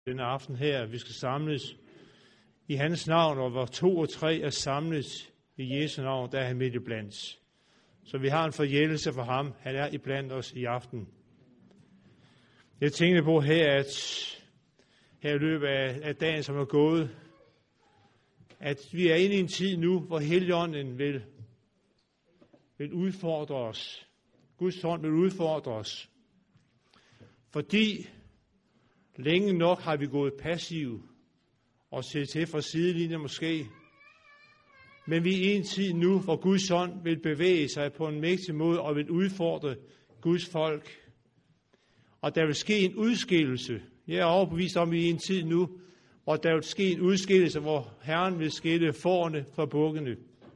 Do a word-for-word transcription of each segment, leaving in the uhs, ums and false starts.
denne aften her. Vi skal samles i hans navn, og hvor to og tre er samlet i Jesu navn, der er han midt i blandt. Så vi har en forjættelse for ham. Han er i blandt os i aften. Jeg tænkte på her, at her i løbet af, af dagen, som er gået, at vi er inde i en tid nu, hvor Helligånden vil, vil udfordre os. Guds hånd vil udfordre os. Fordi længe nok har vi gået passive og set til fra sidelinjen måske. Men vi er i en tid nu, hvor Guds hånd vil bevæge sig på en mægtig måde og vil udfordre Guds folk. Og der vil ske en udskillelse. Jeg er overbevist om, at vi er i en tid nu, hvor der vil ske en udskillelse, hvor Herren vil skille fårene fra bukkene.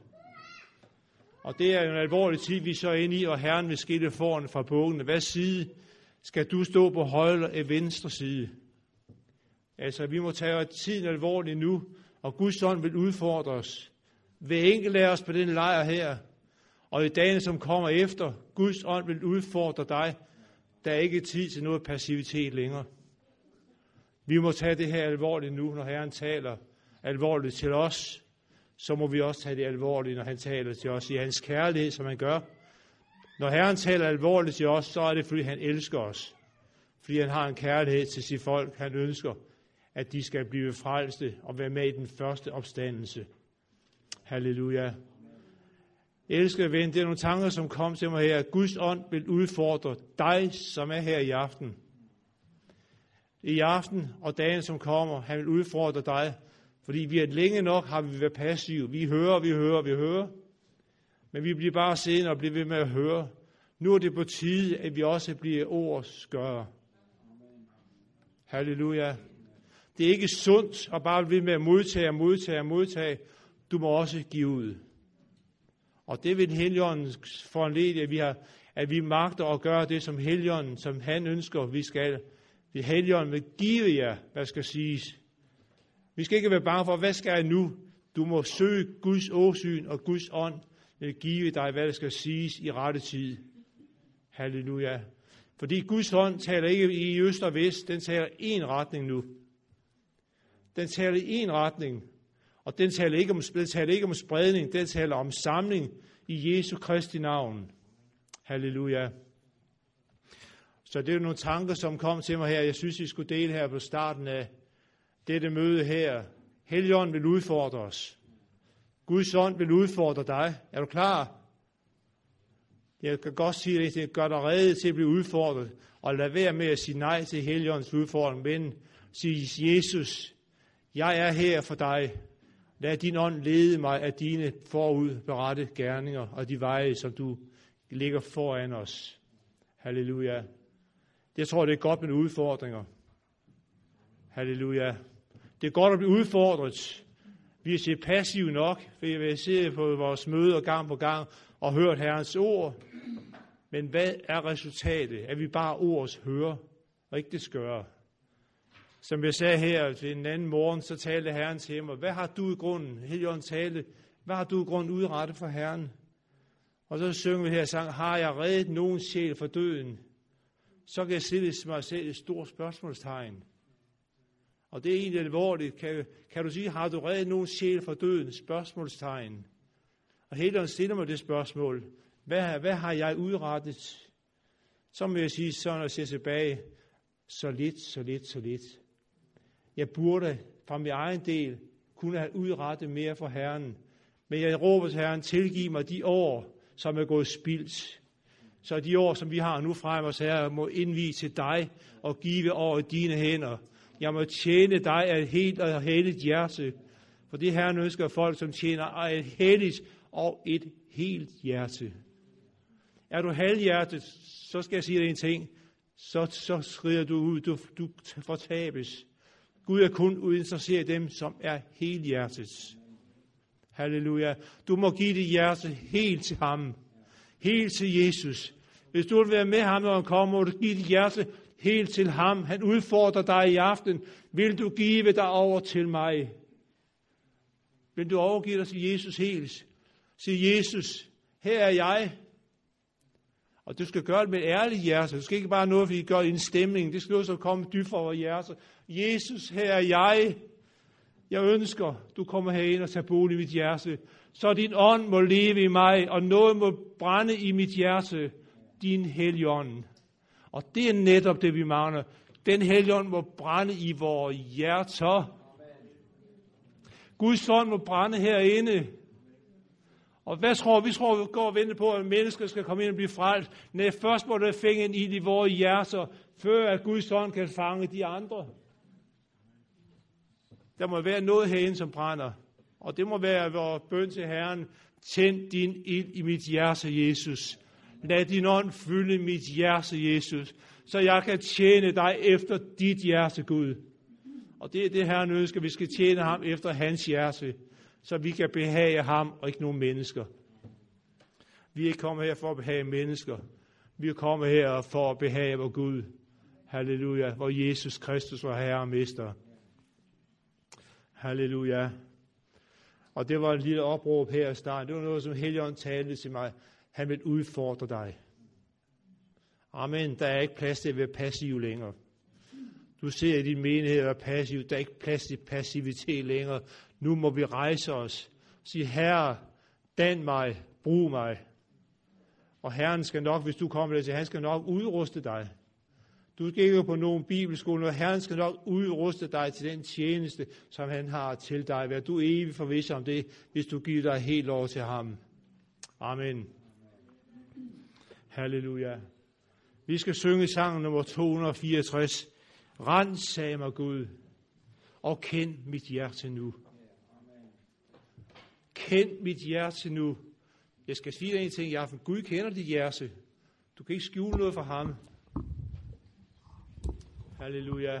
Og det er en alvorlig tid, vi så er inde i, og Herren vil skille fårene fra bukkene. Hvad side skal du stå på, højre eller venstre side? Altså, vi må tage tiden alvorligt nu, og Guds ånd vil udfordre os. Hver enkelt af os på den lejr her, og i dagene, som kommer efter, Guds ånd vil udfordre dig. Der er ikke tid til noget passivitet længere. Vi må tage det her alvorligt nu, når Herren taler alvorligt til os. Så må vi også tage det alvorligt, når han taler til os i hans kærlighed, som han gør. Når Herren taler alvorligt til os, så er det, fordi han elsker os. Fordi han har en kærlighed til sit folk. Han ønsker, at de skal blive frelste og være med i den første opstandelse. Halleluja. Elskede ven, det er nogle tanker, som kom til mig her. Guds ånd vil udfordre dig, som er her i aften. I aften og dagen, som kommer, han vil udfordre dig. Fordi vi er længe nok, har vi været passive. Vi hører, vi hører, vi hører. Men vi bliver bare siddende og bliver ved med at høre. Nu er det på tide, at vi også bliver ordets gøre. Halleluja. Det er ikke sundt at bare blive ved med at modtage, modtage, modtage. Du må også give ud. Og det vil Helligånden foranlede, at vi har, at vi magter at gøre det, som Helligånden, som han ønsker, vi skal. Det Helligånden vil give jer, hvad skal siges. Vi skal ikke være bange for, hvad skal jeg nu? Du må søge Guds åsyn, og Guds ånd vil give dig, hvad der skal siges i rette tid. Halleluja. Fordi Guds hånd taler ikke i øst og vest, den taler i en retning nu. Den taler i en retning, og den taler ikke om, den taler ikke om spredning, den taler om samling i Jesu Kristi navn. Halleluja. Så det er nogle tanker, som kom til mig her. Jeg synes, vi skulle dele her på starten af dette møde her. Helligånden vil udfordre os. Guds ånd vil udfordre dig. Er du klar? Jeg kan godt sige det, gør dig rede til at blive udfordret, og lad være med at sige nej til Helligåndens udfordring, men sig, Jesus, jeg er her for dig. Lad din ånd lede mig af dine forudberette gerninger og de veje, som du ligger foran os. Halleluja. Jeg tror, det er godt med udfordringer. Halleluja. Det er godt at blive udfordret. Vi er set passive nok, for jeg vil sidde på vores møder gang på gang og hørt Herrens ord. Men hvad er resultatet? At vi bare ords hører, og ikke det skøre. Som jeg sagde her til en anden morgen, så talte Herren til mig. Hvad har du i grunden? Helligånden talte. Hvad har du i grunden udrettet for Herren? Og så synger vi her sang, har jeg reddet nogen sjæl fra døden? Så kan jeg stille mig selv et stort spørgsmålstegn. Og det er egentlig alvorligt. Kan, kan du sige, har du reddet nogen sjæl fra døden? Spørgsmålstegn. Og Helligånden stiller mig det spørgsmål. Hvad, hvad har jeg udrettet? Så må jeg sige, så når jeg ser tilbage, så lidt, så lidt, så lidt. Jeg burde fra min egen del kunne have udrettet mere for Herren. Men jeg råber til Herren, tilgiv mig de år, som er gået spildt. Så de år, som vi har nu frem os her, må indvige til dig og give over dine hænder. Jeg må tjene dig af et helt og helligt hjerte. For det Herren ønsker folk, som tjener af et helligt og et helt hjerte. Er du halvhjertet, så skal jeg sige dig en ting. Så, så skrider du ud, du, du fortabes. Gud er kun uinteresseret i dem, som er helhjertet. Halleluja. Du må give dit hjerte helt til ham. Helt til Jesus. Hvis du vil være med ham, når han kommer, må du give dit hjerte helt til ham. Han udfordrer dig i aften. Vil du give dig over til mig? Vil du overgive dig til Jesus helt? Sig Jesus, her er jeg. Og du skal gøre det med et ærligt hjerte. Du skal ikke bare noget, fordi du gør det i en stemning. Det skal noget, som kommer dybt fra vores hjerte. Jesus, her er jeg. Jeg ønsker, du kommer herind og tager bolig i mit hjerte. Så din ånd må leve i mig, og noget må brænde i mit hjerte. Din hellige ånd. Og det er netop det, vi mangler. Den hellige ånd må brænde i vores hjerter. Guds ånd må brænde herinde. Og hvad tror vi? Vi tror, vi går og venter på, at mennesker skal komme ind og blive frelst. Nej, først må der fænge en ild i vores hjerter, før at Guds ånd kan fange de andre. Der må være noget herinde, som brænder. Og det må være vores bøn til Herren. Tænd din ild i mit hjerte, Jesus. Lad din ånd fylde mit hjerte, Jesus. Så jeg kan tjene dig efter dit hjerte, Gud. Og det er det, Herren ønsker. Vi skal tjene ham efter hans hjerte. Så vi kan behage ham og ikke nogen mennesker. Vi er ikke kommet her for at behage mennesker. Vi er kommet her for at behage vor Gud. Halleluja. Hvor Jesus Kristus var Herre og Mester. Halleluja. Og det var et lille opråb her i starten. Det var noget, som Helligånden talte til mig. Han vil udfordre dig. Amen. Der er ikke plads til at være passiv længere. Du ser i din menighed at være passiv. Der er ikke plads til passivitet længere. Nu må vi rejse os. Sige, Herre, dan mig, brug mig. Og Herren skal nok, hvis du kommer til, han skal nok udruste dig. Du skal ikke på nogen bibelskole, og Herren skal nok udruste dig til den tjeneste, som han har til dig. Vær du evig forvisse om det, hvis du giver dig helt over til ham. Amen. Halleluja. Vi skal synge sangen nummer to hundrede og fireogtres. Ransag mig, Gud, og kend mit hjerte nu. Kend mit hjerte nu. Jeg skal sige dig en ting i aften. Gud kender dit hjerte. Du kan ikke skjule noget for ham. Halleluja.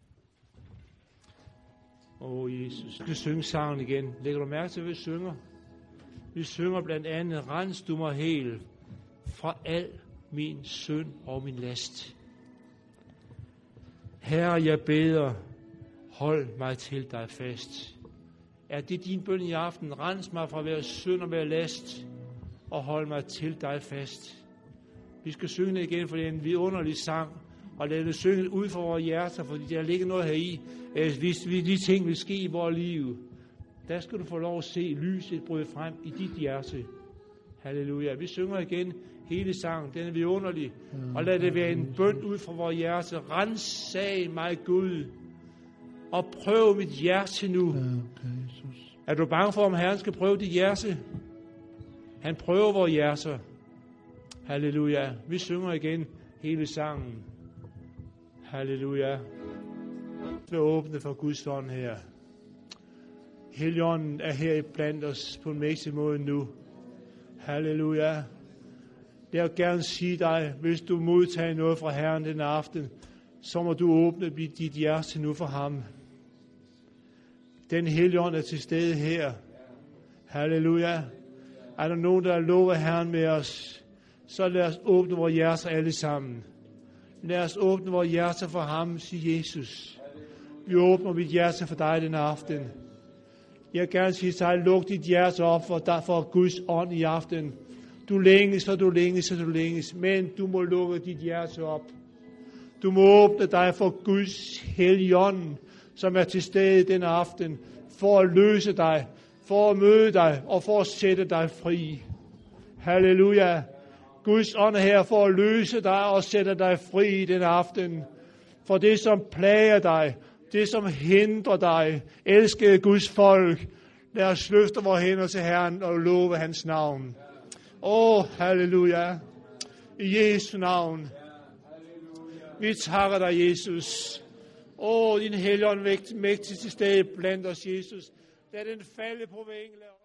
Åh, oh, Jesus. Vi skal synge sangen igen. Lægger du mærke til, at vi synger? Vi synger blandt andet, rens du mig helt fra al min synd og min last. Herre, jeg beder, hold mig til dig fast. Er det din bøn i aften? Rens mig fra hver synd og hver last, og hold mig til dig fast. Vi skal synge det igen, for det er en vidunderlig sang, og lad det synge ud fra vores hjerter, fordi der ligger noget heri. Hvis de ting vil ske i vores liv, der skal du få lov at se lyset bryde frem i dit hjerte. Halleluja. Vi synger igen hele sangen. Den er vidunderlig. Og lad det være en bøn ud fra vores hjerte. Ransag mig, Gud, og prøv mit hjerte nu. Er du bange for, om Herren skal prøve dit hjerte? Han prøver vores hjerter. Halleluja. Vi synger igen hele sangen. Halleluja. Vi åbne for Guds ånd her. Helligånden er her blandt os på en mægtig måde nu. Halleluja. Jeg vil gerne sige dig, hvis du modtager noget fra Herren den aften, så må du åbne dit hjerte nu for ham. Den Helligånd er til stede her. Halleluja. Er der nogen, der lover Herren med os, så lad os åbne vores hjerter alle sammen. Lad os åbne vores hjerter for ham, siger Jesus. Vi åbner mit hjerte for dig den aften. Jeg vil gerne sige til dig, luk dit hjerte op for, dig, for Guds ånd i aften. Du længes, og du længes, og du længes, men du må lukke dit hjerte op. Du må åbne dig for Guds hellige ånd, som er til stede den aften, for at løse dig, for at møde dig, og for at sætte dig fri. Halleluja. Guds ånd er her for at løse dig og sætte dig fri den aften. For det, som plager dig, det, som hindrer dig, elskede Guds folk, lad os løfte vores hænder til Herren og love hans navn. Åh, oh, halleluja. I Jesu navn. Vi takker dig, Jesus. Åh, oh, din Helligånd mægtig til stede blandt os, Jesus. Lad den falde på hver enkelt.